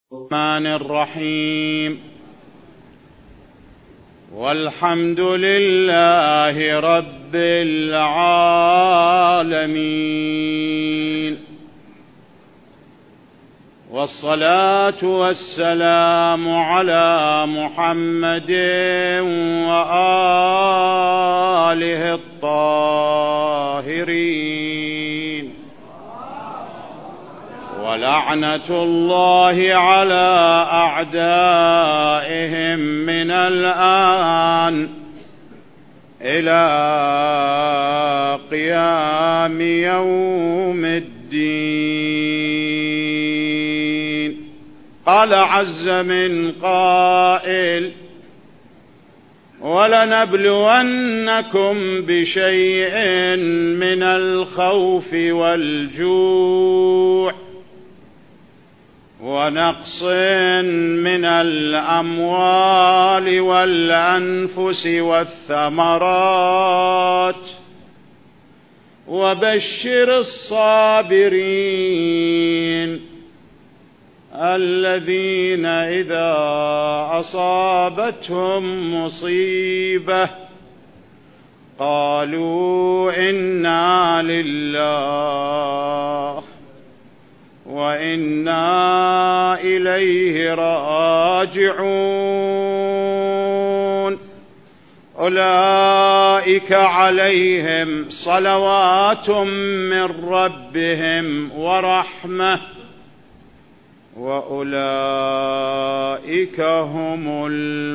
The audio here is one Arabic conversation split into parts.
الرحمن الرحيم. والحمد لله رب العالمين، والصلاة والسلام على محمد وآله الطاهرين، ولعنة الله على أعدائهم من الآن إلى قيام يوم الدين. قال عز من قائل: ولنبلونكم بشيء من الخوف والجوع ونقص من الأموال والأنفس والثمرات وبشر الصابرين الذين إذا أصابتهم مصيبة قالوا إنا لله وإنا إليه راجعون. أولئك عليهم صلوات من ربهم ورحمة وأولئك هم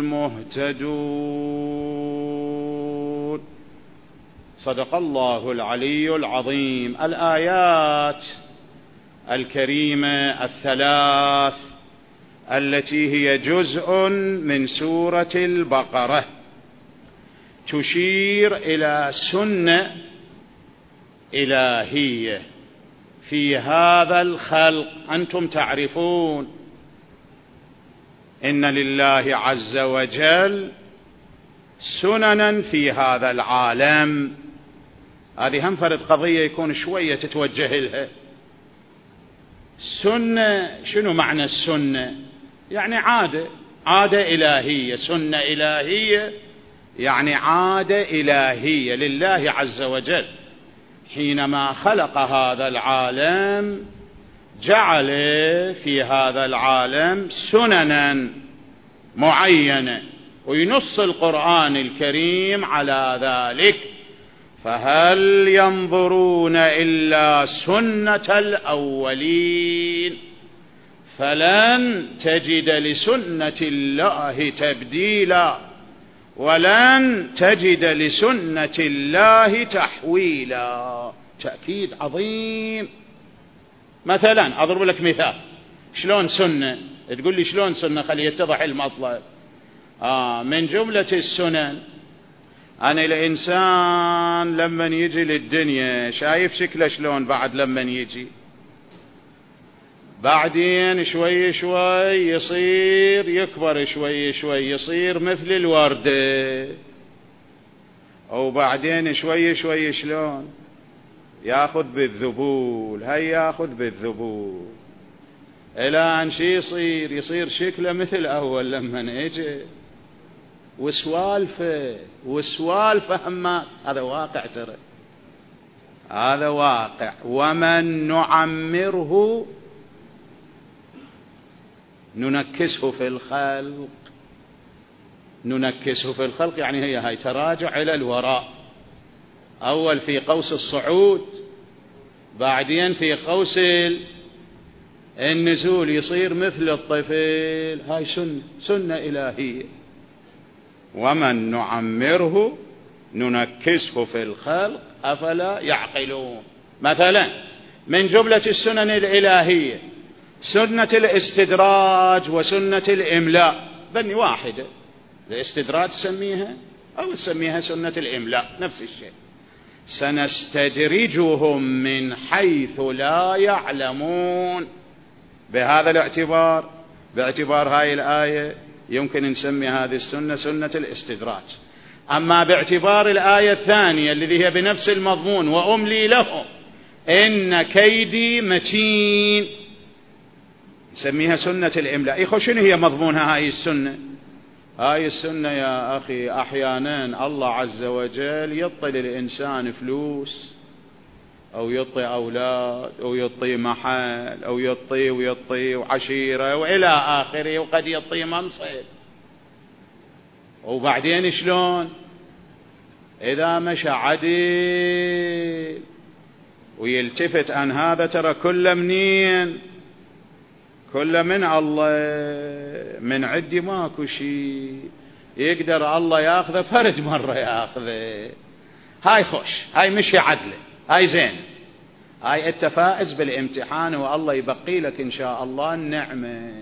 المهتدون. صدق الله العلي العظيم. الآيات الكريمة الثلاث التي هي جزء من سورة البقرة تشير إلى سنة إلهية في هذا الخلق. أنتم تعرفون إن لله عز وجل سننا في هذا العالم. هذه هم فرد قضية يكون شوية تتوجه لها. سنة، شنو معنى السنة؟ يعني عادة إلهية. سنة إلهية يعني عادة إلهية لله عز وجل. حينما خلق هذا العالم جعل في هذا العالم سننا معينة، وينص القرآن الكريم على ذلك. فهل ينظرون إلا سنة الأولين فلن تجد لسنة الله تبديلا ولن تجد لسنة الله تحويلا. تأكيد عظيم. مثلا أضرب لك مثال. شلون سنة؟ تقول لي شلون سنة؟ خلي يتضح المطلب. من جملة السنن أن الإنسان لما يجي للدنيا شايف شكله شلون بعد لما يجي، بعدين شوي شوي يصير يكبر، شوي شوي يصير مثل الوردة، وبعدين شوي شوي شلون ياخذ بالذبول، ياخذ بالذبول إلى أن شي يصير شكله مثل أول لما يجي. وسوالفه همات. هذا واقع، ترى هذا واقع. ومن نعمره ننكسه في الخلق. ننكسه في الخلق يعني هي تراجع إلى الوراء. أول في قوس الصعود، بعدين في قوس النزول، يصير مثل الطفل. هاي سنة إلهية. ومن نعمره ننكسه في الخلق أفلا يعقلون. مثلا من جملة السنن الإلهية سنة الاستدراج وسنة الإملاء. بني واحدة، الاستدراج تسميها أو تسميها سنة الإملاء، نفس الشيء. سنستدرجهم من حيث لا يعلمون. بهذا الاعتبار، باعتبار هاي الآية، يمكن نسمي هذه السنة سنة الاستدراج. أما باعتبار الآية الثانية الذي هي بنفس المضمون وأملي لهم إن كيدي متين، نسميها سنة الإملاء. إخوة شنو هي مضمونها هاي السنة؟ هاي السنة يا أخي أحيانا الله عز وجل يعطي للإنسان فلوس أو يعطي أولاد أو يعطي محل أو يعطي وعشيرة وإلى آخره، وقد يعطي منصب. وبعدين شلون؟ إذا مشى عدل ويلتفت عن هذا ترى كل منين؟ كل من الله، من عندي ماكو شيء يقدر الله ياخذه فرد مرة ياخذه. هاي خوش، هاي مشي عدله، هاي زين، هاي انت فائز بالامتحان والله يبقي لك ان شاء الله النعمة.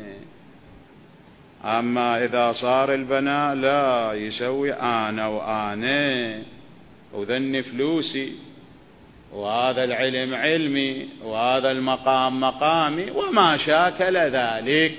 اما اذا صار البناء لا يسوي انا وانا وذني فلوسي وهذا العلم علمي وهذا المقام مقامي وما شاكل ذلك،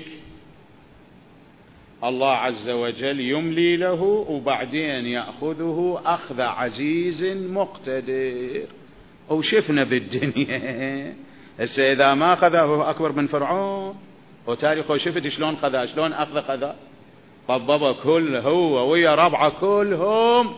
الله عز وجل يملي له وبعدين يأخذه أخذ عزيز مقتدر. وشفنا بالدنيا هسه إذا ما أخذه أكبر من فرعون، وتاريخه شفت شلون خذا، شلون أخذ خذا، طببه كل هو ويا ربعه كلهم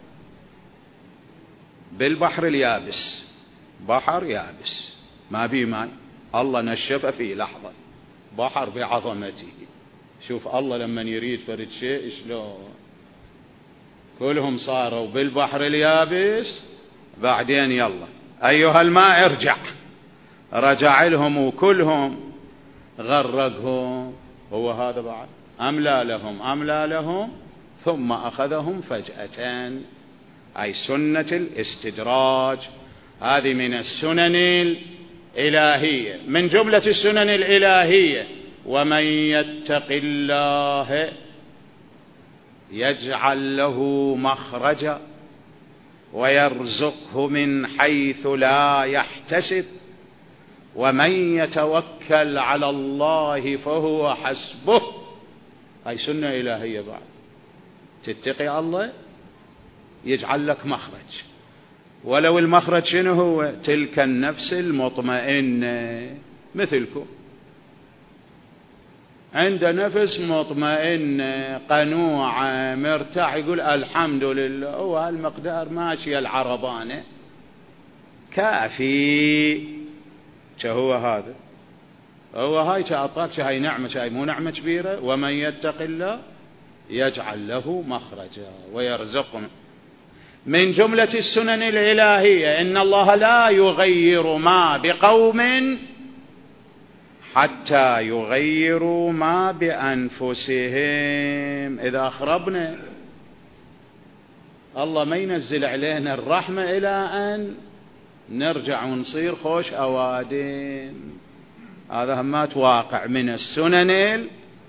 بالبحر اليابس، بحر يابس ما بيه ماء، الله نشفه في لحظة، بحر بعظمته. شوف الله لما يريد فرد شيء شلون، كلهم صاروا بالبحر اليابس. بعدين يلا أيها الماء ارجع، رجع لهم وكلهم غرقهم. هو هذا بعد أملى لهم ثم أخذهم فجأة. أي سنة الاستدراج، هذه من السنن الإلهية، من جملة السنن الإلهية. ومن يتق الله يجعل له مخرجا ويرزقه من حيث لا يحتسب ومن يتوكل على الله فهو حسبه. هاي سنة إلهية بعد، تتقي الله يجعل لك مخرج. ولو المخرج شنو هو؟ تلك النفس المطمئنة، مثلكم عند نفس مطمئنة قنوعة مرتاح يقول الحمد لله، هو هالمقدار ماشي العربانة كافي. هو هذا، هو هاي تعطاك هاي نعمة، هاي مو نعمة كبيرة. ومن يتق الله يجعل له مخرجا ويرزقه. من جملة السنن الإلهية إن الله لا يغير ما بقوم حتى يغيروا ما بأنفسهم. إذا أخربنا الله ما ينزل علينا الرحمة إلى أن نرجع ونصير خوش أوادم. هذا همات واقع من السنن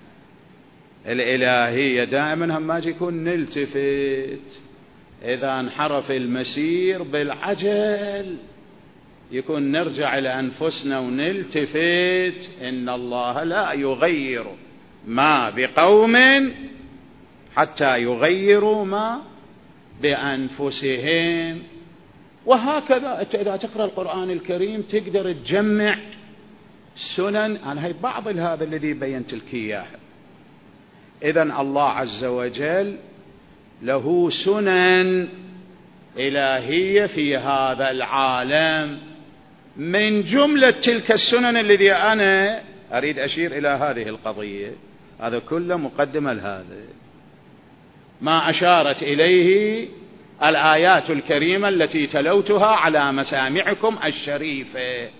الإلهية. دائما همات يكون نلتفت إذا انحرف المسير بالعجل، يكون نرجع إلى أنفسنا ونلتفت إن الله لا يغير ما بقوم حتى يغيروا ما بأنفسهم. وهكذا إذا تقرأ القرآن الكريم تقدر تجمع سنن. أنا هي بعض هذا الذي بينت لك إياه. إذن الله عز وجل له سنن إلهية في هذا العالم. من جملة تلك السنن التي أنا أريد أشير إلى هذه القضية، هذا كله مقدمة لهذا ما أشارت إليه الآيات الكريمة التي تلوتها على مسامعكم الشريفة.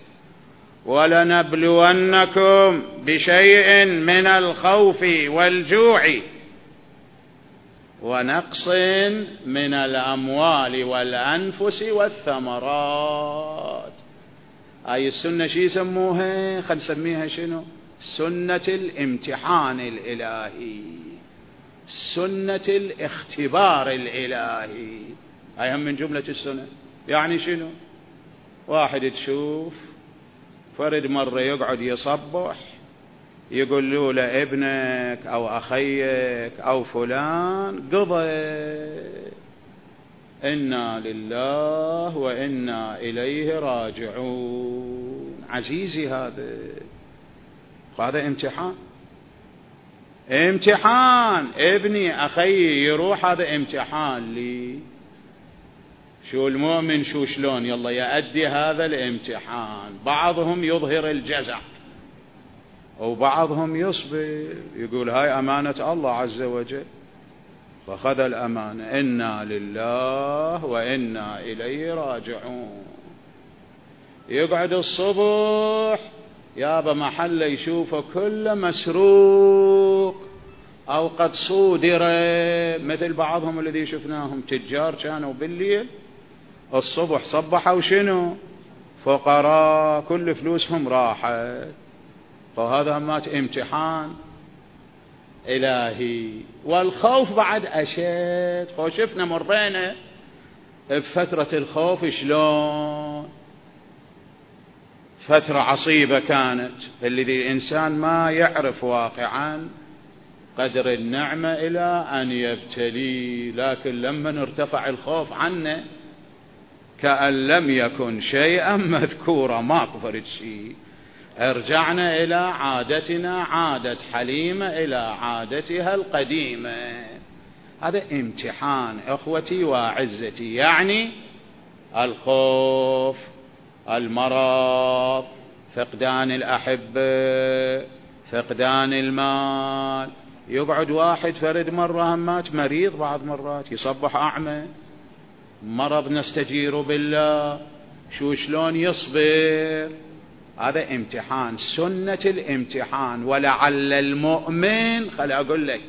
ولنبلونكم بشيء من الخوف والجوع ونقص من الأموال والأنفس والثمرات. هاي السنة شي يسموها؟ خل نسميها شنو؟ سنة الامتحان الإلهي، سنة الاختبار الإلهي. هاي هم من جملة السنة. يعني شنو؟ واحد تشوف فرد مرة يقعد يصبح يقول له لابنك أو أخيك أو فلان قضى، إنا لله وإنا إليه راجعون. عزيزي هذا هذا امتحان. امتحان ابني أخي يروح، هذا امتحان لي. شو المؤمن شو شلون يلا يأدي هذا الامتحان. بعضهم يظهر الجزع وبعضهم يصبر، يقول هاي أمانة الله عز وجل، فخذ الأمانة، إنا لله وإنا إليه راجعون. يقعد الصبح يابا محل يشوفه كله مسروق أو قد صودر، مثل بعضهم الذي شفناهم تجار كانوا بالليل الصبح صبحوا شنو فقراء كل فلوسهم راحت. فهذا مات امتحان إلهي. والخوف بعد أشد. شفنا مرينا بفترة الخوف شلون فترة عصيبة كانت، الذي الإنسان ما يعرف واقعا قدر النعمة إلى أن يبتلي. لكن لما ارتفع الخوف عنا كأن لم يكن شيئا مذكورا، ما كفرت شيء. ارجعنا إلى عادتنا، عادة حليمة إلى عادتها القديمة. هذا امتحان أخوتي وعزتي. يعني الخوف، المرض، فقدان الأحبة، فقدان المال. يقعد واحد فرد مرة مات مريض، بعض مرات يصبح أعمى، مرض نستجير بالله، شو شلون يصبر. هذا امتحان، سنة الامتحان. ولعل المؤمن، خلي أقول لك،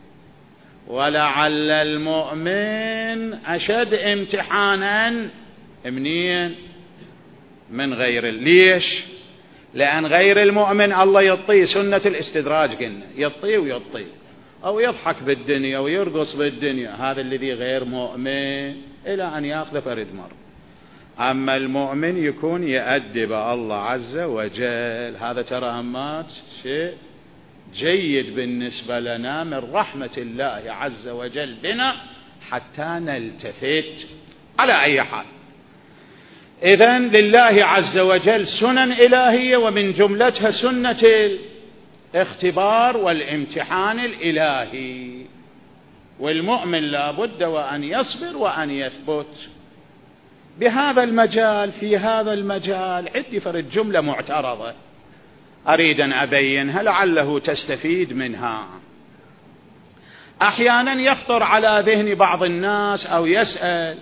ولعل المؤمن أشد امتحانا منين؟ من غير. ليش؟ لأن غير المؤمن الله يعطيه سنة الاستدراج، قلنا يعطيه ويعطيه، أو يضحك بالدنيا ويرقص بالدنيا. هذا الذي غير مؤمن إلى أن يأخذ فرد مر. أما المؤمن يكون يأدب الله عز وجل. هذا ترى همات شيء جيد بالنسبة لنا من رحمة الله عز وجل بنا حتى نلتفت. على أي حال، إذن لله عز وجل سنن إلهية، ومن جملتها سنة الاختبار والامتحان الإلهي. والمؤمن لا بد وأن يصبر وأن يثبت بهذا المجال. في هذا المجال عندي فرد جملة معترضة أريد أن أبينها لعله تستفيد منها. أحيانا يخطر على ذهن بعض الناس أو يسأل،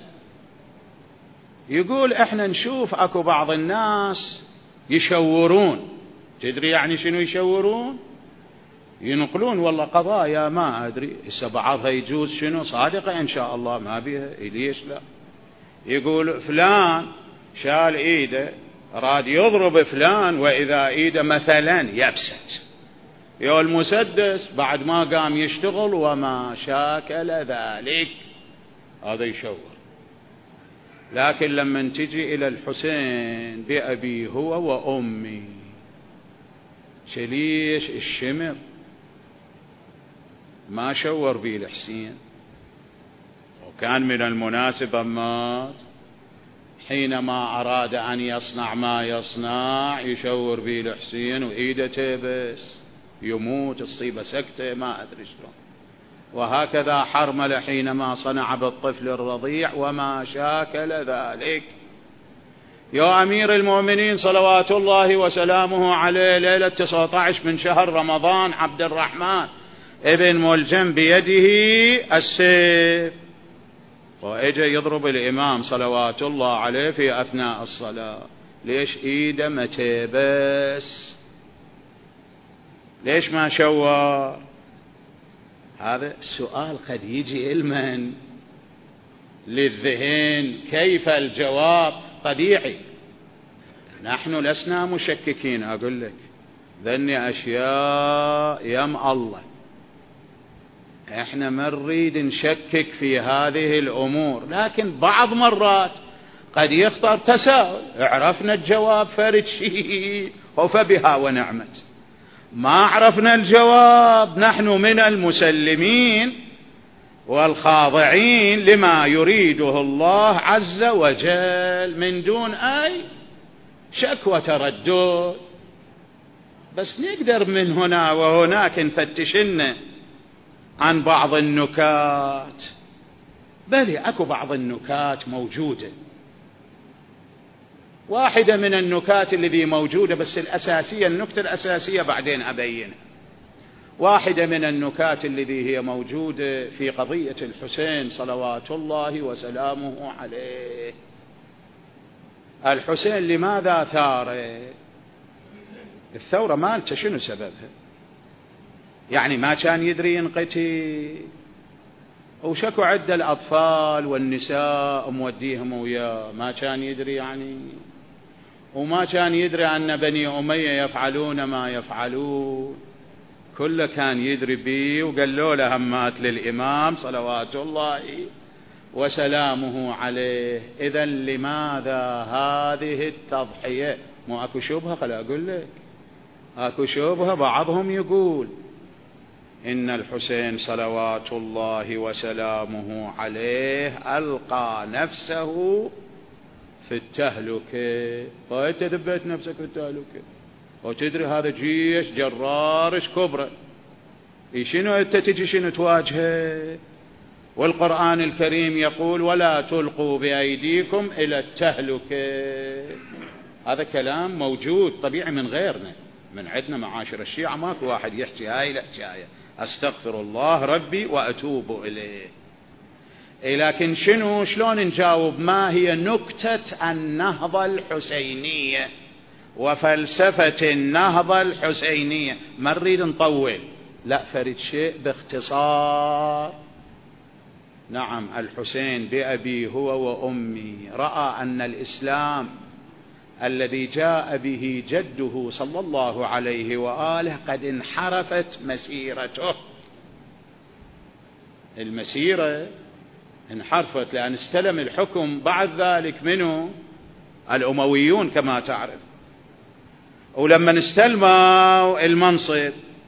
يقول إحنا نشوف أكو بعض الناس يشورون. تدري يعني شنو يشورون؟ ينقلون والله قضايا ما أدري إذا بعضها يجوز شنو صادقة إن شاء الله ما بيها، ليش لا. يقول فلان شال إيده راد يضرب فلان، وإذا إيده مثلا يبست يا المسدس بعد ما قام يشتغل وما شاكل ذلك، هذا يشور. لكن لما تجي إلى الحسين بأبي هو وأمي، شليش الشمر ما شور بي الحسين. وكان من المناسب مات حينما أراد أن يصنع ما يصنع يشور بي الحسين وإيده تبس يموت، تصيبه سكتة ما أدري شلون. وهكذا حرمل حينما صنع بالطفل الرضيع وما شاكل ذلك. يا أمير المؤمنين صلوات الله وسلامه عليه، ليلة 19 من شهر رمضان عبد الرحمن ابن ملجم بيده السيف، وإجا يضرب الإمام صلوات الله عليه في أثناء الصلاة. ليش إيده متبس؟ ليش ما شور؟ هذا السؤال قد يجي علما للذهن، كيف الجواب قد يعي. نحن لسنا مشككين، أقول لك ذني أشياء يم الله، احنا ما نريد نشكك في هذه الأمور. لكن بعض مرات قد يخطر تساؤل، عرفنا الجواب فرد شيء فبها ونعمت، ما عرفنا الجواب نحن من المسلمين والخاضعين لما يريده الله عز وجل من دون أي شك وتردد. بس نقدر من هنا وهناك نفتشن عن بعض النكات. بل اكو بعض النكات موجودة. واحدة من النكات التي موجودة بس الأساسية، النكتة الأساسية بعدين أبينها. واحدة من النكات التي هي موجودة في قضية الحسين صلوات الله وسلامه عليه. الحسين لماذا ثار؟ الثورة مالته شنو سببها؟ يعني ما كان يدري ينقتل، وشكو عدة الأطفال والنساء موديهم وياه، ما كان يدري يعني، وما كان يدري أن بني أمية يفعلون ما يفعلون، كله كان يدري به. وقالوا له همات للإمام صلوات الله وسلامه عليه. إذن لماذا هذه التضحية؟ مو أكو شبهة؟ خلا أقول لك أكو شبهة. بعضهم يقول إن الحسين صلوات الله وسلامه عليه ألقى نفسه في التهلكة. فأنت دبيت نفسك في التهلكة وتدري هذا جيش جرارش كبرى، شنو أنت تجي شنو تواجهه؟ والقرآن الكريم يقول ولا تلقوا بأيديكم إلى التهلكة. هذا كلام موجود طبيعي من غيرنا، من عندنا معاشر الشيعة ماكو واحد يحكي هاي الحكاية، أستغفر الله ربي وأتوب إليه. لكن شنو، شلون نجاوب؟ ما هي نكتة النهضة الحسينية وفلسفة النهضة الحسينية؟ ما نريد نطول، لا فرد شيء باختصار. نعم، الحسين بأبي هو وأمي رأى أن الإسلام الذي جاء به جده صلى الله عليه وآله قد انحرفت مسيرته. المسيرة انحرفت لأن استلم الحكم بعد ذلك منه الأمويون كما تعرف، ولما استلموا المنصب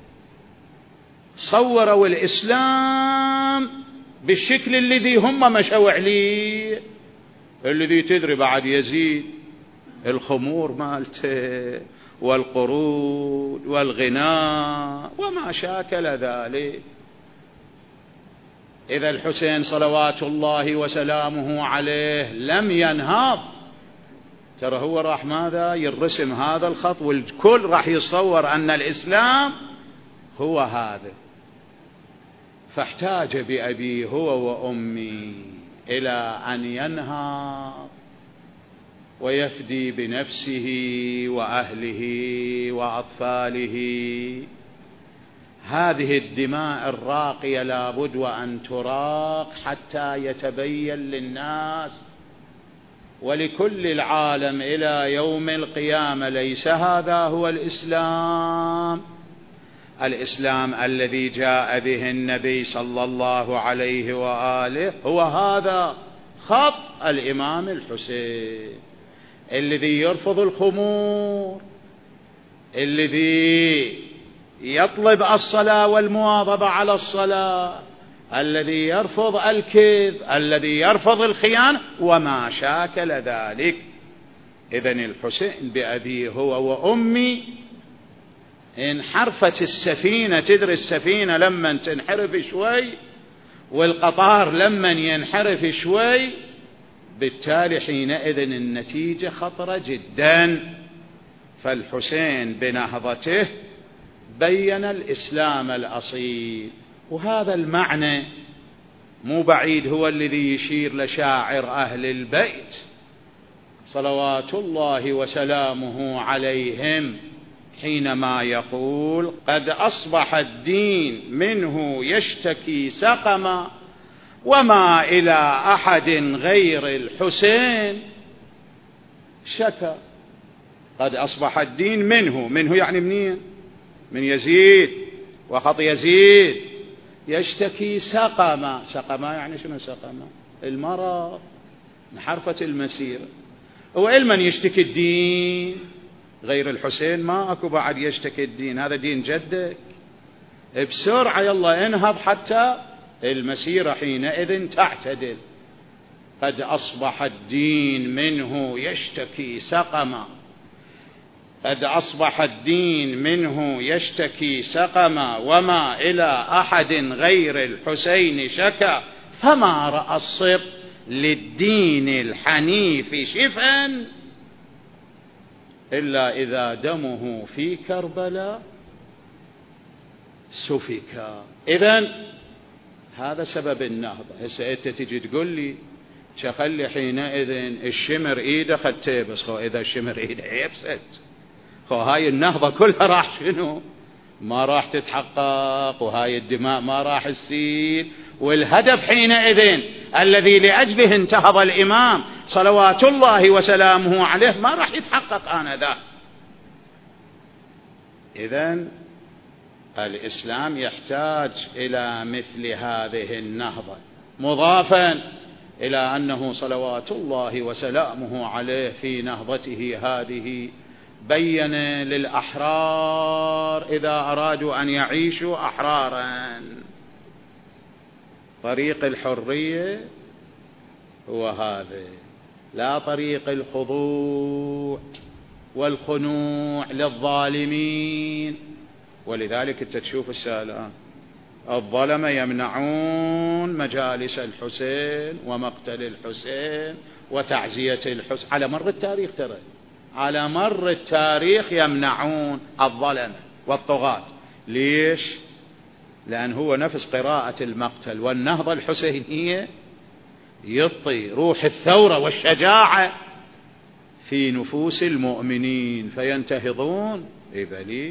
صوروا الإسلام بالشكل الذي هم مشوا عليه، الذي تدري بعد يزيد الخمور مالته والقرود والغناء وما شاكل ذلك. إذا الحسين صلوات الله وسلامه عليه لم ينهض، ترى هو راح ماذا يرسم هذا الخط، والكل راح يتصور أن الإسلام هو هذا. فاحتاج بأبي هو وأمي إلى أن ينهض ويفدي بنفسه وأهله وأطفاله. هذه الدماء الراقية لابد وأن تراق حتى يتبين للناس ولكل العالم إلى يوم القيامة ليس هذا هو الإسلام. الإسلام الذي جاء به النبي صلى الله عليه وآله هو هذا خط الإمام الحسين، الذي يرفض الخمور، الذي يطلب الصلاة والمواظبة على الصلاة، الذي يرفض الكذب، الذي يرفض الخيانة وما شاكل ذلك. إذن الحسين بأبي هو وأمي انحرفت السفينة. تدري السفينة لما تنحرف شوي والقطار لما ينحرف شوي، بالتالي حينئذ النتيجة خطرة جدا. فالحسين بنهضته بين الإسلام الأصيل، وهذا المعنى مو بعيد هو الذي يشير لشاعر أهل البيت صلوات الله وسلامه عليهم حينما يقول قد أصبح الدين منه يشتكي سقما وما إلى أحد غير الحسين شكى. قد أصبح الدين منه يعني منين؟ من يزيد وخط يزيد. يشتكي سقما، سقما يعني شنو سقما؟ المرض، انحرفت المسيرة. وإلمن يشتكي الدين غير الحسين؟ ما أكو بعد يشتكي الدين، هذا دين جدك. بسرعة يلا انهض حتى المسيرة حينئذ تعتدل. قد أصبح الدين منه يشتكي سقما. قد أصبح الدين منه يشتكي سقما، وما إلى أحد غير الحسين شكا، فما رأى الصب للدين الحنيف شفا إلا إذا دمه في كربلاء سفكا. إذن هذا سبب النهضة. هسه أنت تجي تقول لي شخلي حينئذ الشمر إيده خد تيبس، خو إذا الشمر إيده يبست، خو هاي النهضة كلها راح شنو؟ ما راح تتحقق، وهاي الدماء ما راح تسيل، والهدف حينئذ الذي لأجله انتهض الإمام صلوات الله وسلامه عليه ما راح يتحقق آنذاك. إذن الإسلام يحتاج إلى مثل هذه النهضة، مضافا إلى أنه صلوات الله وسلامه عليه في نهضته هذه بين للأحرار إذا أرادوا أن يعيشوا أحرارا طريق الحرية هو هذا، لا طريق الخضوع والخنوع للظالمين. ولذلك انت تشوف السالة الظلمة يمنعون مجالس الحسين ومقتل الحسين وتعزية الحسين على مر التاريخ، ترى على مر التاريخ يمنعون الظلمة والطغاة. ليش؟ لأن هو نفس قراءة المقتل والنهضة الحسينية يطي روح الثورة والشجاعة في نفوس المؤمنين فينتهضون إبلي.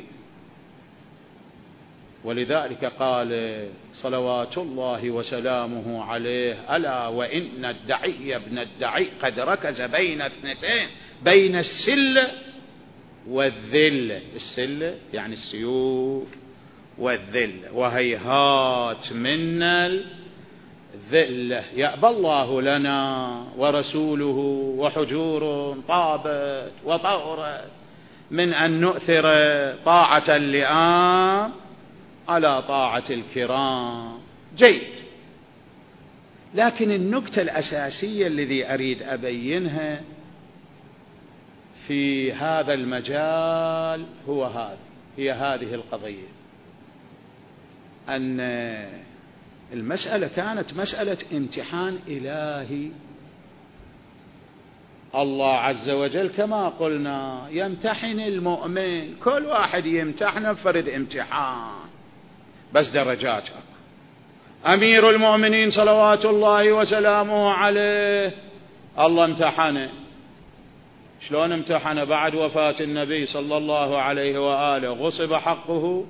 ولذلك قال صلوات الله وسلامه عليه: ألا وإن الدعي ابن الدعي قد ركز بين اثنتين، بين السلة والذلة. السلة يعني السيوف، والذلة وهيهات منا الذلة يأبى الله لنا ورسوله وحجور طابت وطورت من أن نؤثر طاعة اللئام على طاعة الكرام. جيد، لكن النكتة الأساسية الذي أريد أبينها في هذا المجال هي هذه القضية، أن المسألة كانت مسألة امتحان إلهي. الله عز وجل كما قلنا يمتحن المؤمن، كل واحد يمتحنه بفرد امتحان بس درجات. أمير المؤمنين صلوات الله وسلامه عليه الله امتحنه. شلون امتحنه؟ بعد وفاة النبي صلى الله عليه وآله غصب حقه،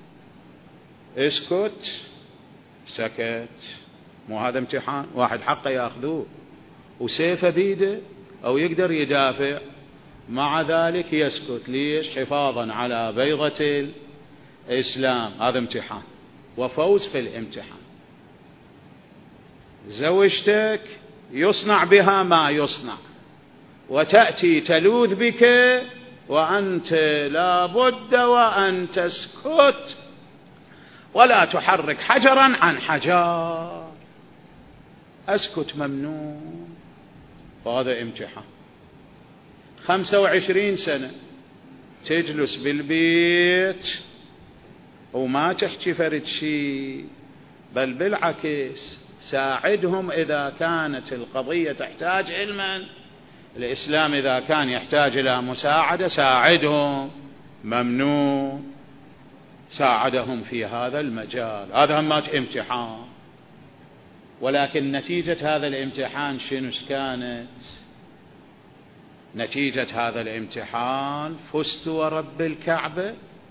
اسكت، سكت. مو هذا امتحان؟ واحد حقه ياخذوه وسيفه بيده أو يقدر يدافع، مع ذلك يسكت. ليش؟ حفاظا على بيضة الإسلام. هذا امتحان وفوز في الامتحان. زوجتك يصنع بها ما يصنع، وتأتي تلوذ بك وأنت لا بد وأن تسكت ولا تحرك حجرا عن حجر. أسكت ممنوع. وهذا امتحان. 25 سنة تجلس بالبيت وما تحكي فرد شيء، بل بالعكس ساعدهم إذا كانت القضية تحتاج علما. الإسلام إذا كان يحتاج إلى مساعدة ساعدهم، ممنوع ساعدهم في هذا المجال. هذا همات امتحان. ولكن نتيجة هذا الامتحان شنو كانت؟ نتيجة هذا الامتحان فزت ورب الكعبة،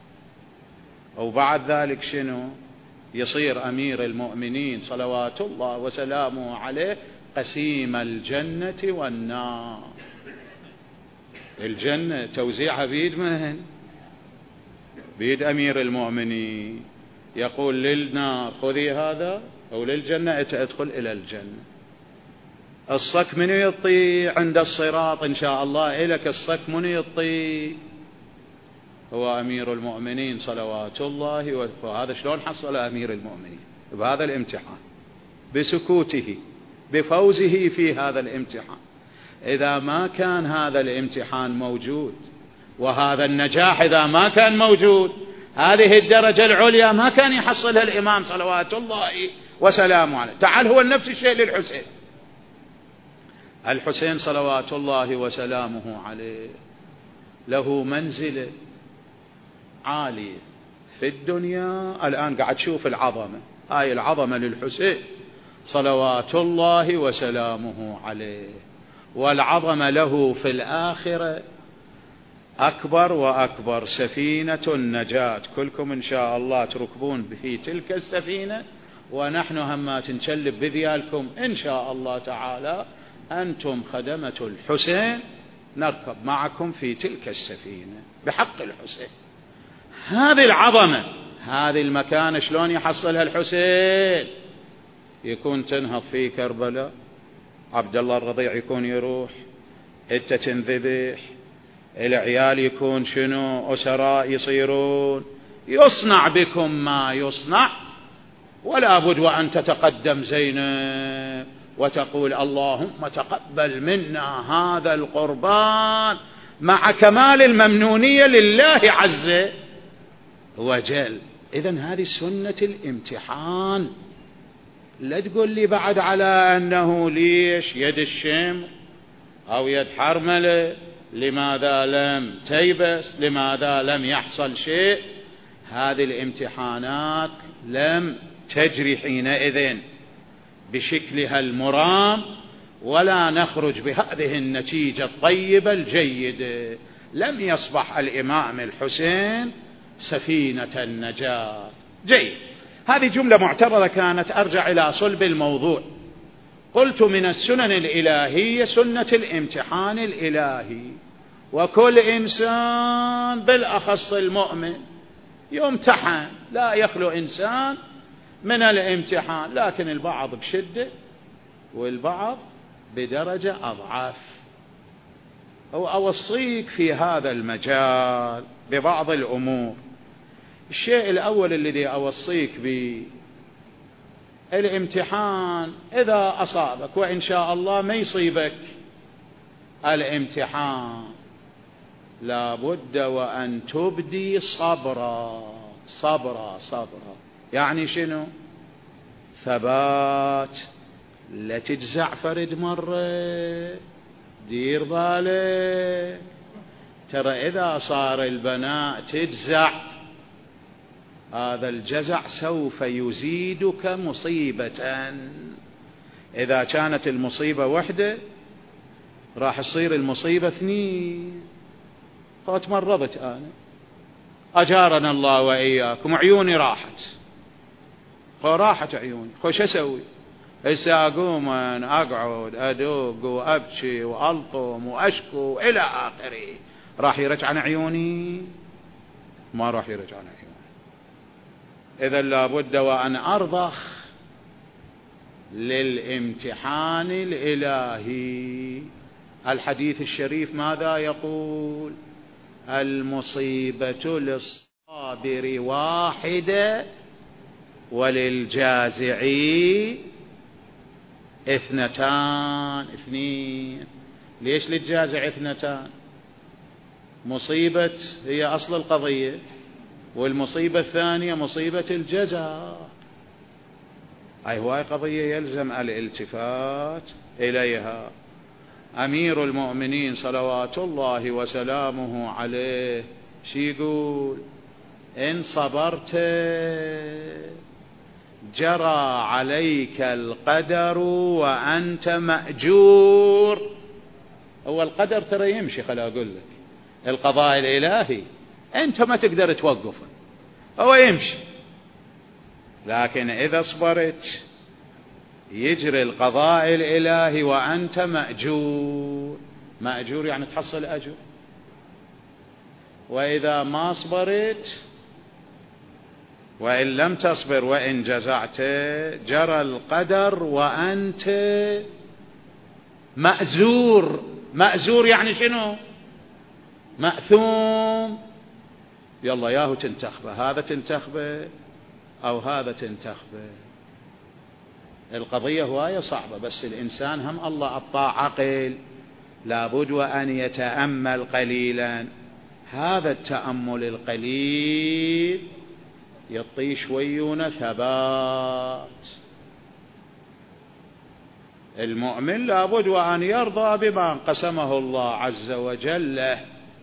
وبعد ذلك شنو؟ يصير أمير المؤمنين صلوات الله وسلامه عليه قسيم الجنة والنار. الجنة توزيعها بيد من؟ بيد أمير المؤمنين. يقول للنار خذي هذا، أو للجنة ادخل إلى الجنة. الصك من يطي عند الصراط إن شاء الله إلك، الصك من يطي هو أمير المؤمنين صلوات الله. وهذا شلون حصل أمير المؤمنين؟ بهذا الامتحان، بسكوته، بفوزه في هذا الامتحان. إذا ما كان هذا الامتحان موجود وهذا النجاح إذا ما كان موجود، هذه الدرجة العليا ما كان يحصلها الإمام صلوات الله وسلامه عليه. تعال هو نفس الشيء للحسين. الحسين صلوات الله وسلامه عليه له منزلة عالية في الدنيا. الآن قاعد تشوف العظمة، هاي العظمة للحسين صلوات الله وسلامه عليه. والعظمة له في الآخرة أكبر وأكبر. سفينة النجاة، كلكم إن شاء الله تركبون في تلك السفينة، ونحن همات نشلب بذيالكم إن شاء الله تعالى. أنتم خدمة الحسين، نركب معكم في تلك السفينة بحق الحسين. هذه العظمة، هذه المكانة شلون يحصلها الحسين؟ يكون تنهض في كربلاء، عبد الله الرضيع يكون يروح، انت تنذبح، العيال يكون شنو أسراء يصيرون، يصنع بكم ما يصنع، ولا بد وأن تتقدم زينب وتقول اللهم تقبل منا هذا القربان مع كمال الممنونية لله عز وجل. إذن هذه سنة الامتحان. لا تقول لي بعد على أنه ليش يد الشمر أو يد حرملة، لماذا لم تيبس، لماذا لم يحصل شيء. هذه الامتحانات لم تجري حينئذ بشكلها المرام، ولا نخرج بهذه النتيجة الطيبة الجيدة. لم يصبح الإمام الحسين سفينة النجاة. جيد، هذه جملة معتبرة كانت. أرجع إلى صلب الموضوع. قلت من السنن الإلهية سنة الامتحان الإلهي، وكل إنسان بالأخص المؤمن يمتحن، لا يخلو إنسان من الامتحان، لكن البعض بشدة والبعض بدرجة أضعف. أوصيك في هذا المجال ببعض الأمور. الشيء الأول الذي أوصيك به، الامتحان إذا أصابك، وإن شاء الله ما يصيبك الامتحان، لابد وأن تبدي صبرا صبرا صبرا. يعني شنو؟ ثبات. لا تجزع فرد مرة، دير بالك. ترى إذا صار البناء تجزع، هذا الجزع سوف يزيدك مصيبة. إذا كانت المصيبة وحدة راح تصير المصيبة 2. تمرضت أنا، أجارنا الله وإياكم، عيوني راحت، راحت عيوني، شو أسوي؟ هسه أقوم أقعد أدق وأبكي وألطم وأشكو إلى آخره، راح يرجع عن عيوني؟ ما راح يرجع عن عيوني. إذا لابد وأن أرضخ للامتحان الإلهي. الحديث الشريف ماذا يقول؟ المصيبة للصابر واحدة وللجازع 2. ليش للجازع 2؟ مصيبة هي أصل القضية، والمصيبة الثانية مصيبة الجزاء. هواي قضية يلزم الالتفات إليها. أمير المؤمنين صلوات الله وسلامه عليه شي يقول؟ إن صبرت جرى عليك القدر وأنت مأجور. هو القدر ترى يمشي، خلي أقول لك، القضاء الإلهي أنت ما تقدر توقفه، هو يمشي، لكن إذا صبرت يجري القضاء الإلهي وأنت مأجور. مأجور يعني تحصل أجر. وإذا ما صبرت، وإن لم تصبر وإن جزعت، جرى القدر وأنت مأزور. مأزور يعني شنو؟ مأثوم. يلا ياهو تنتخبه، هذا تنتخبه أو هذا تنتخبه. القضية هواية صعبة، بس الإنسان هم الله أعطاه عقل، لابد وأن يتأمل قليلا هذا التأمل القليل يعطي شويون ثبات. المؤمن لابد وأن يرضى بما قسمه الله عز وجل له.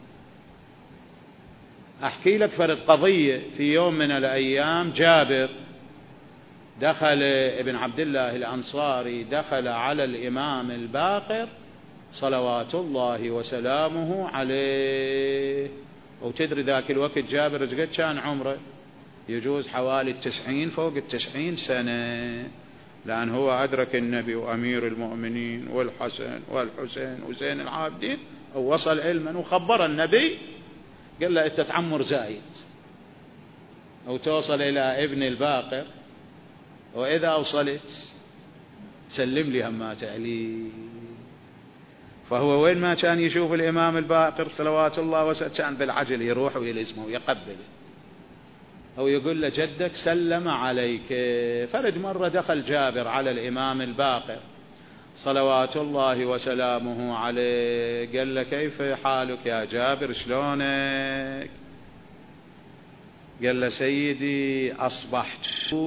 أحكي لك فرد قضية. في يوم من الأيام جابر دخل ابن عبد الله الأنصاري دخل على الإمام الباقر صلوات الله وسلامه عليه. وتدري ذاك الوقت جابر قد كان عمره يجوز حوالي 90 فوق 90 سنة، لأن هو أدرك النبي وأمير المؤمنين والحسن والحسين وزين العابدين، ووصل علما وخبر النبي قال له أنت تعمر زايد أو توصل إلى ابن الباقر، وإذا أوصلت سلم لي همات علي. فهو وين ما كان يشوف الإمام الباقر صلوات الله وسلامه كان بالعجل يروح ويلزمه ويقبله أو يقول له جدك سلم عليك. فرد مرة دخل جابر على الإمام الباقر صلوات الله وسلامه عليه، قال له كيف حالك يا جابر شلونك؟ قال له سيدي أصبحت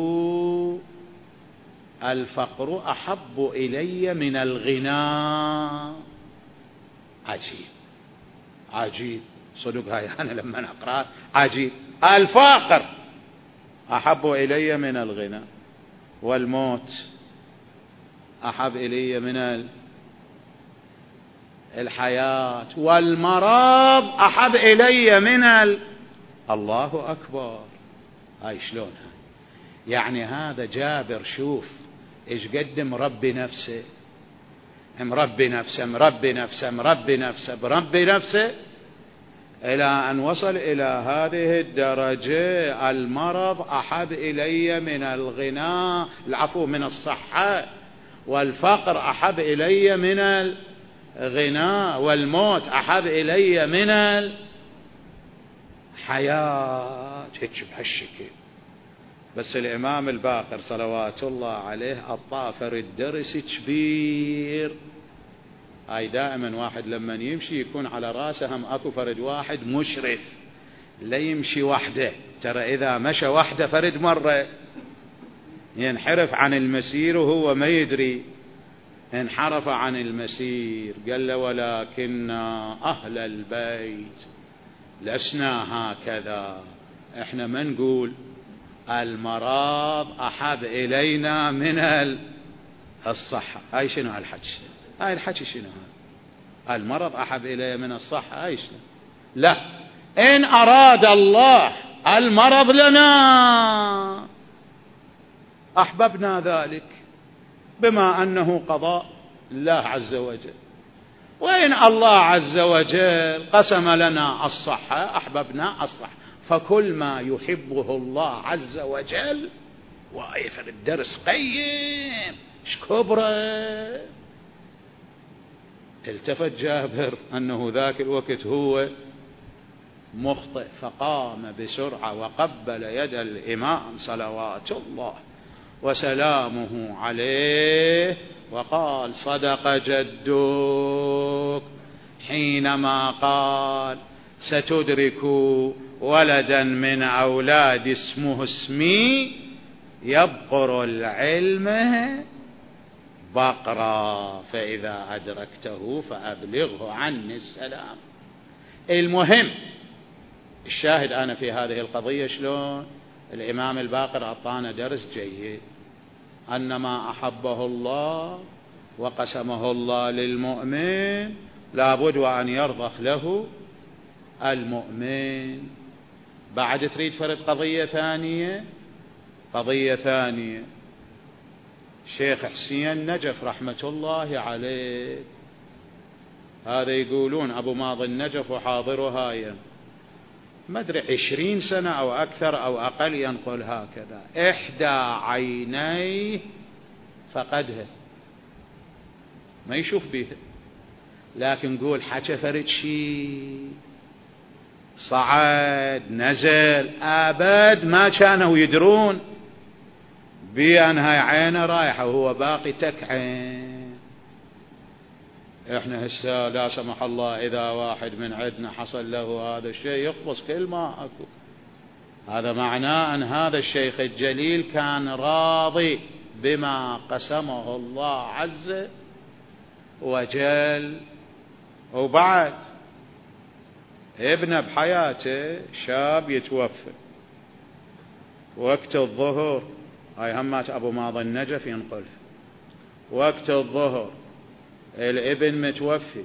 الفقر أحب إلي من الغنى. عجيب عجيب صدق هاي أنا لما أقرأ عجيب. الفقر أحب إلي من الغنى، والموت أحب إلي من الحياة، والمرض أحب إلي من الله أكبر. هاي شلون يعني؟ هذا جابر شوف إيش قد مربي نفسه مربي نفسه مربي نفسه مربي نفسه مربي نفسه إلى أن وصل إلى هذه الدرجة. المرض أحب إلي من الغنى، العفو، من الصحة، والفقر أحب إلي من الغنى، والموت أحب إلي من الحياة. هيك بهالشكل. بس الإمام الباقر صلوات الله عليه الطافر الدرس كبير. هاي دائما واحد لما يمشي يكون على راسه هم اكو فرد واحد مشرف، لا يمشي وحده. ترى إذا مشى وحده فرد مرة ينحرف عن المسير وهو ما يدري انحرف عن المسير. قال له ولكن أهل البيت لسنا هكذا، احنا ما نقول المرض أحب إلينا من الصحة. هاي شنو هالحكي؟ هاي الحكي شنو هذا؟ المرض أحب إلي من الصحة؟ هاي شنو؟ لا، إن أراد الله المرض لنا أحببنا ذلك بما أنه قضاء الله عز وجل، وإن الله عز وجل قسم لنا الصحة أحببنا الصحة. فكل ما يحبه الله عز وجل وايفر الدرس قيم ايش كبره. التفت جابر أنه ذاك الوقت هو مخطئ، فقام بسرعة وقبل يد الإمام صلوات الله وسلامه عليه وقال صدق جدك حينما قال ستدرك ولدا من أولاد اسمه اسمي يبقر العلم بقرا فإذا أدركته فأبلغه عني السلام. المهم الشاهد أنا في هذه القضية شلون الإمام الباقر أعطانا درس جيد، أن ما أحبه الله وقسمه الله للمؤمن لابد وأن يرضخ له المؤمن. بعد تريد فرد قضية ثانية شيخ حسين نجف رحمة الله عليه، هذا يقولون أبو ماضي النجف وحاضرها ما أدري 20 سنة أو أكثر أو أقل ينقل هكذا، إحدى عينيه فقدها ما يشوف بيها، لكن قول حكى فرد شيء صعد نزل أبد ما كانوا يدرون بأن هاي عينه رايحة وهو باقي تك عين. إحنا هسه لا سمح الله إذا واحد من عندنا حصل له هذا الشيء يخبص كل ما أكو. هذا معناه أن هذا الشيخ الجليل كان راضي بما قسمه الله عز وجل. وبعد ابنه بحياته شاب يتوفى وقت الظهر، هاي همات أبو ماضي النجف ينقل، وقت الظهر الابن متوفي،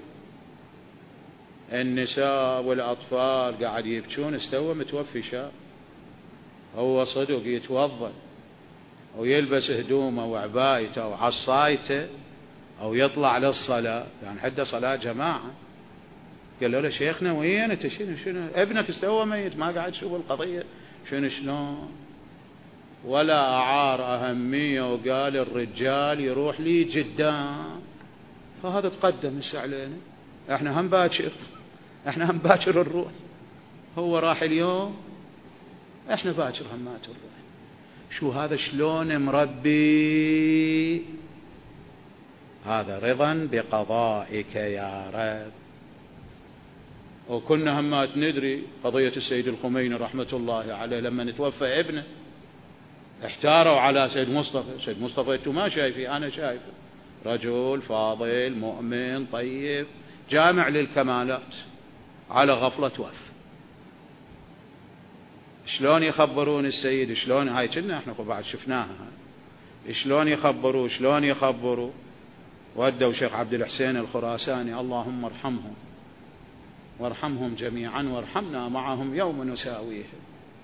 النساء والأطفال قاعد يبكون، استوى متوفي شاب، هو صدق يتوضأ ويلبس هدومه وعبايته وعصايته أو يطلع للصلاة، يعني حتى صلاة جماعة. قال له شيخنا وين انت؟ شنو ابنك استوى ميت، ما قاعد تشوف القضية شلون؟ ولا أعار أهمية وقال الرجال يروح لي جدان. فهذا تقدم هسه علينا، احنا هم باكر نروح. هو راح اليوم، احنا باكر هم ما تروح. شو هذا؟ شلون مربي؟ هذا رضا بقضائك يا رب. وكنا همات ندري قضية السيد الخميني رحمة الله عليه لما نتوفى ابنه احتاروا على سيد مصطفى انتم ما شايفي، انا شايفه رجل فاضل مؤمن طيب جامع للكمالات، على غفلة توفى. شلون يخبرون السيد؟ شلون هاي كنا احنا بعد شفناها، شلون يخبروا؟ ودوا شيخ عبد الحسين الخراساني اللهم ارحمهم وارحمهم جميعا وارحمنا معهم يوم نساويهم.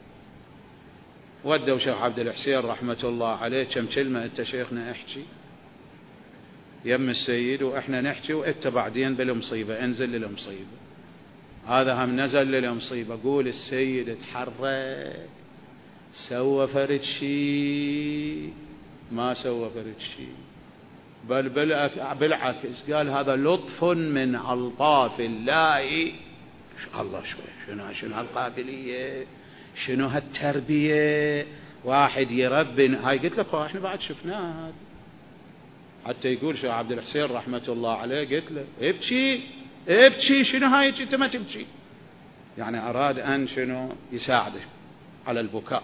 ودوا شيخ عبد الحسين رحمة الله عليه، كم كلمة انت شيخنا احكي يم السيد واحنا نحكي، وانت بعدين بالمصيبة انزل للمصيبة. هذا هم نزل للمصيبة، قول السيد اتحرك، سوى فرد شيء؟ ما سوى فرد شيء، بل بالعكس قال هذا لطف من ألطاف الله. الله شوي شنو هالقابلية، شنو هالتربية، واحد يربي. هاي قلت لك احنا بعد شفناها. حتى يقول شيخ عبد الحسين رحمة الله عليه، قلت له ابكي شنو هاي انت ما تبكي، يعني أراد أن شنو يساعده على البكاء.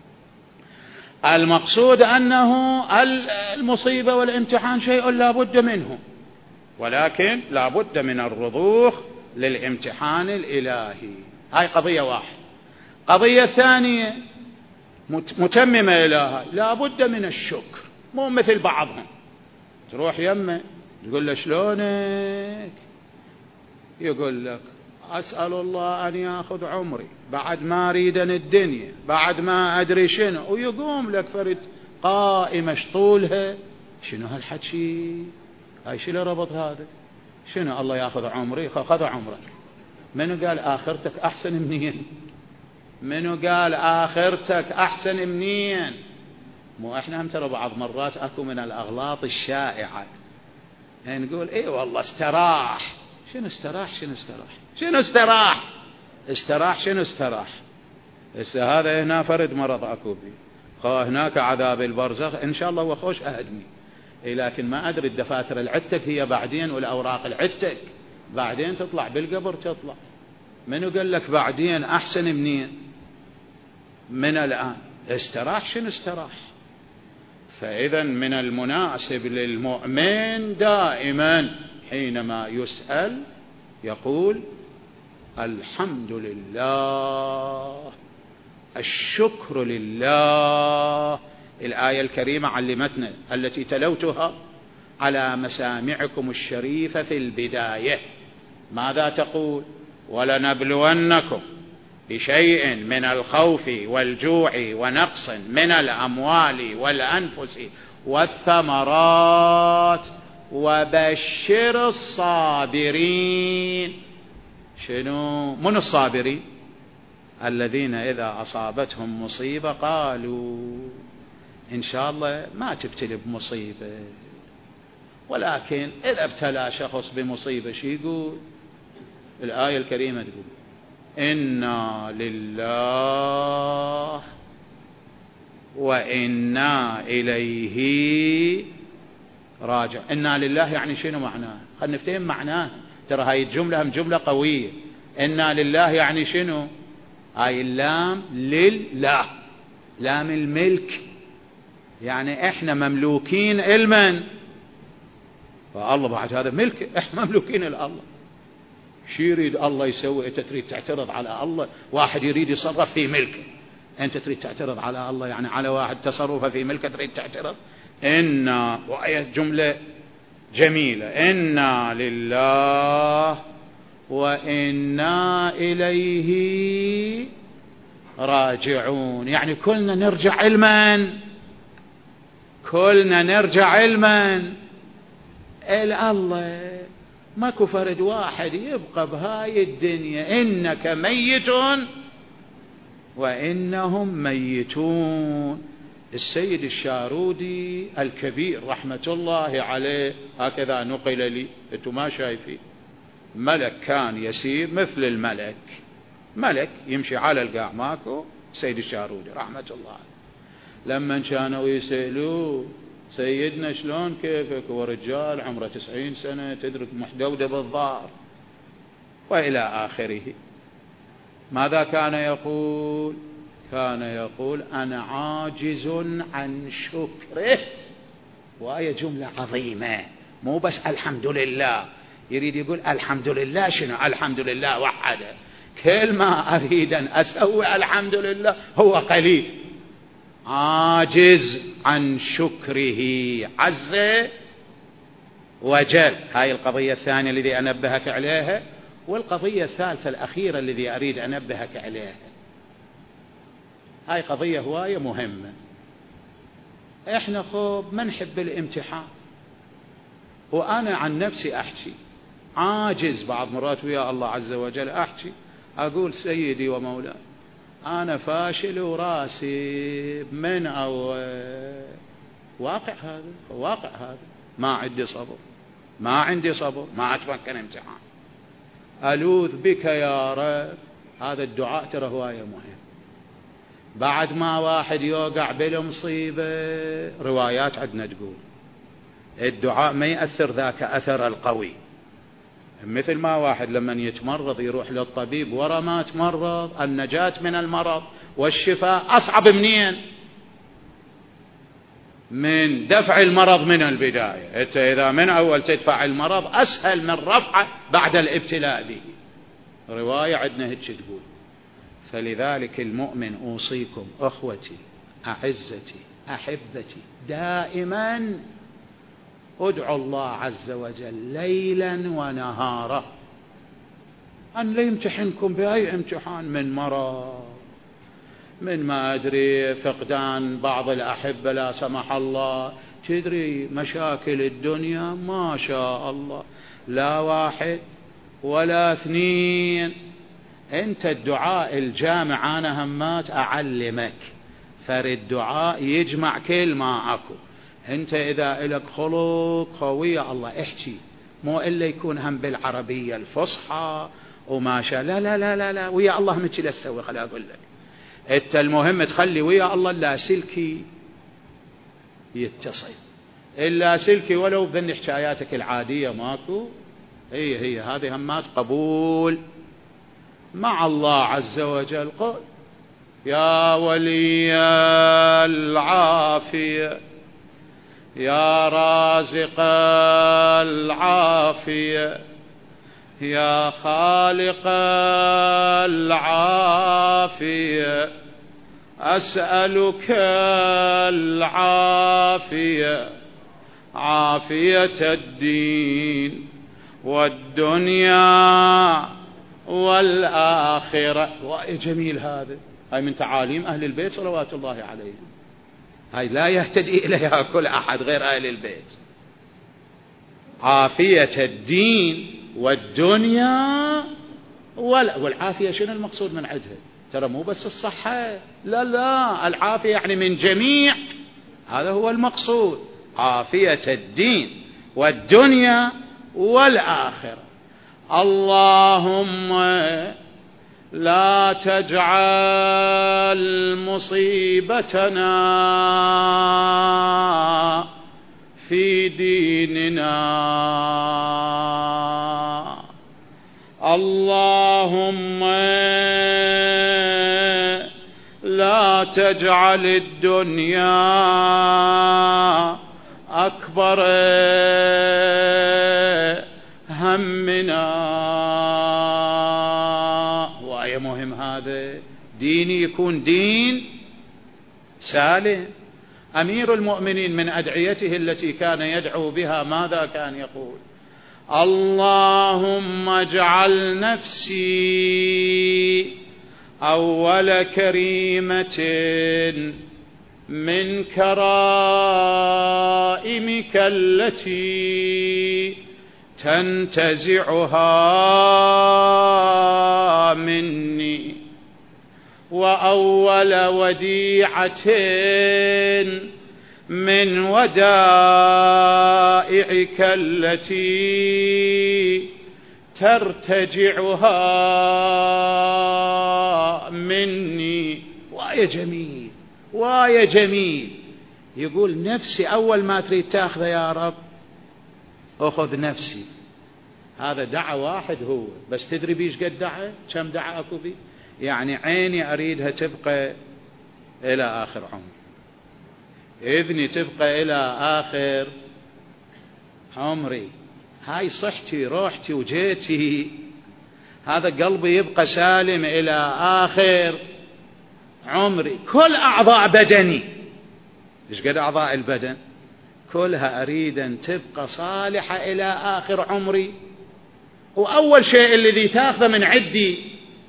المقصود أنه المصيبة والامتحان شيء لا بد منه، ولكن لا بد من الرضوخ للامتحان الإلهي. هاي قضية واحدة. قضية ثانية متممة إلى هاي، لا بد من الشكر، مو مثل بعضهم تروح يمه تقول له شلونك، يقول لك أسأل الله أن يأخذ عمري بعد ما أريدن الدنيا بعد ما أدري شنو، ويقوم لك فرد قائمة طولها. شنو هالحكي؟ هاي شنو ربط هذا؟ شنو الله يأخذ عمري؟ خذ عمرك. منو قال آخرتك أحسن منين؟ منو قال آخرتك أحسن منين؟ مو إحنا هم ترى بعض مرات أكو من الأغلاط الشائعة نقول إيه والله استراح. شنو استراح؟ شنو استراح؟ هسه هذا هنا فرد مرض أكو بي، هناك عذاب البرزخ إن شاء الله وخوش أهدني، لكن ما أدري الدفاتر العتك هي بعدين والأوراق العتك بعدين تطلع بالقبر تطلع. منو قال لك بعدين أحسن منين؟ من الآن استراح. شنو استراح؟ فإذا من المناسب للمؤمن دائما حينما يسأل يقول الحمد لله، الشكر لله. الآية الكريمة علمتنا التي تلوتها على مسامعكم الشريفة في البداية، ماذا تقول؟ ولنبلونكم بشيء من الخوف والجوع ونقص من الأموال والأنفس والثمرات وبشر الصابرين. شنو من الصابرين؟ الذين إذا أصابتهم مصيبة قالوا إن شاء الله ما تبتلي بمصيبة، ولكن إذا ابتلى شخص بمصيبة شو يقول؟ الآية الكريمة تقول إنا لله وإنا إليه راجع. إنا لله يعني شنو معناه؟ خلنا نفتهم معناه، ترى هاي الجملة هم جملة قوية. إنا لله يعني شنو؟ هاي اللام لله، لام الملك، يعني إحنا مملوكين المن؟ فالله بعد هذا ملك، إحنا مملوكين لله. شو يريد الله يسوي؟ أنت تريد تعترض على الله؟ واحد يريد يصرف في ملكه، أنت تريد تعترض على الله؟ يعني على واحد تصرفه في ملكه تريد تعترض؟ إنا، وآية جملة جميلة، إنا لله وإنا إليه راجعون، يعني كلنا نرجع علما، كلنا نرجع علما إلى الله. ماكو فرد واحد يبقى بهاي الدنيا. إنك ميت وإنهم ميتون. السيد الشارودي الكبير رحمة الله عليه هكذا نقل لي، انتم ما شايفين، ملك كان يسير مثل الملك، ملك يمشي على القاع، ماكو. السيد الشارودي رحمة الله عليه لما كانوا يسألوه سيدنا شلون كيفك، ورجال عمره 90 سنة تدرك محدودة بالظهر وإلى آخره، ماذا كان يقول؟ كان يقول أنا عاجز عن شكره. وهي جملة عظيمة، مو بس الحمد لله، يريد يقول الحمد لله شنو؟ الحمد لله وحده، كل ما أريد أن أسوي الحمد لله هو قليل. عاجز عن شكره عز وجل. هاي القضية الثانية الذي أنبهك عليها. والقضية الثالثة الأخيرة الذي أريد أنبهك عليها، هاي قضية هواية مهمة. إحنا خوب ما نحب الامتحان، وأنا عن نفسي أحكي عاجز بعض مرات ويا الله عز وجل، أحكي أقول سيدي ومولاي أنا فاشل وراسي من أول. واقع هذا، واقع هذا. ما عندي صبر، ما عندي صبر، ما أتمكن امتحان. ألوذ بك يا رب. هذا الدعاء ترى هواية مهم. بعد ما واحد يوقع بالمصيبة، روايات عندنا تقول الدعاء ما يأثر ذاك أثر القوي، مثل ما واحد لما يتمرض يروح للطبيب ورا ما تمرض، النجاة من المرض والشفاء أصعب منين؟ من دفع المرض من البداية. أنت إذا من أول تدفع المرض أسهل من رفعه بعد الابتلاء به. رواية عندنا هيك تقول. فلذلك المؤمن أوصيكم أخوتي أعزتي أحبتي دائما ادعوا الله عز وجل ليلا ونهارا أن لا يمتحنكم بأي امتحان، من مرض، من ما أدري فقدان بعض الأحبة لا سمح الله، تدري مشاكل الدنيا ما شاء الله، لا واحد ولا اثنين. أنت الدعاء الجامع أنا همات أعلمك، فرد دعاء يجمع كل ما أكو. أنت إذا إلك خلق قوية الله احكي، مو إلا يكون هم بالعربية الفصحى وما شاء. لا لا لا لا لا، ويا الله متى لا تسوي. خلي أقول لك أنت المهم تخلي ويا الله لا سلكي يتصل، إلا سلكي ولو بذن حكاياتك العادية ماكو. هي هذه همات قبول مع الله عز وجل. قل يا ولي العافية، يا رازق العافية، يا خالق العافية، أسألك العافية، عافية الدين والدنيا والآخرة. جميل هذا، هاي من تعاليم أهل البيت صلوات الله عليهم، هاي لا يهتدي إليها كل أحد غير أهل البيت. عافية الدين والدنيا والعافية شنو المقصود من عندها؟ ترى مو بس الصحة، لا لا، العافية يعني من جميع، هذا هو المقصود. عافية الدين والدنيا والآخرة. اللهم لا تجعل مصيبتنا في ديننا. اللهم لا تجعل الدنيا أكبر همنا. وآية مهم هذا، ديني يكون دين سالم. أمير المؤمنين من أدعيته التي كان يدعو بها ماذا كان يقول؟ اللهم اجعل نفسي أول كريمة من كرائمك التي تنتزعها مني، وأول وديعة من ودائعك التي ترتجعها مني. وآية جميل، وآية جميل. يقول نفسي أول ما تريد تأخذ يا رب أخذ نفسي. هذا دعا واحد هو بس، تدري بيش قد دعا؟ كم دعا أكو بي؟ يعني عيني أريدها تبقى إلى آخر عمر، إذني تبقى إلى آخر عمري، هاي صحتي روحتي وجيتي، هذا قلبي يبقى سالم إلى آخر عمري. كل أعضاء بدني، إيش قد أعضاء البدن؟ كلها أريد أن تبقى صالحة إلى آخر عمري. وأول شيء الذي تأخذ من عدي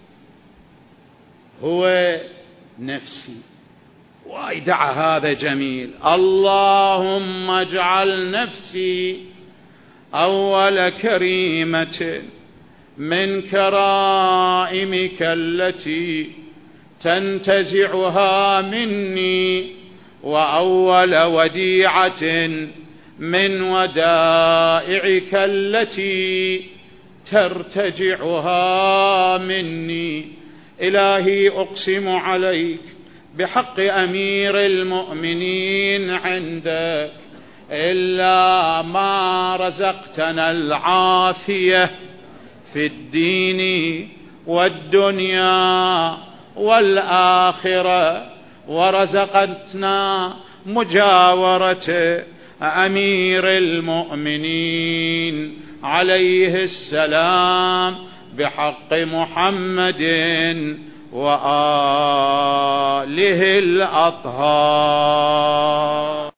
هو نفسي. ويدعى هذا جميل. اللهم اجعل نفسي أول كريمة من كرائمك التي تنتزعها مني، وأول وديعة من ودائعك التي ترتجعها مني. إلهي أقسم عليك بحق أمير المؤمنين عندك، إلا ما رزقتنا العافية في الدين والدنيا والآخرة، ورزقتنا مجاورة أمير المؤمنين عليه السلام بحق محمد وآله الأطهار.